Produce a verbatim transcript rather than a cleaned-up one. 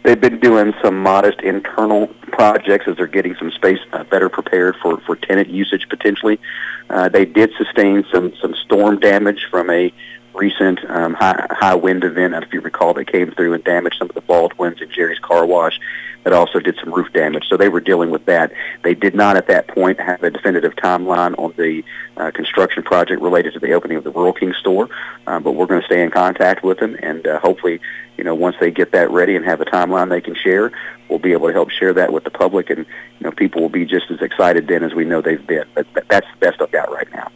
They've been doing some modest internal projects as they're getting some space uh, better prepared for, for tenant usage potentially. Uh, they did sustain some, some storm damage from a recent um, high, high wind event. If you recall, they came through and damaged some of the Baldwins at Jerry's Car Wash. That also did some roof damage. So they were dealing with that. They did not at that point have a definitive timeline on the uh, construction project related to the opening of the Rural King store, uh, but we're going to stay in contact with them, and uh, hopefully, you know, once they get that ready and have a timeline they can share, we'll be able to help share that with the public, and you know, people will be just as excited then as we know they've been. But that's the best I've got right now.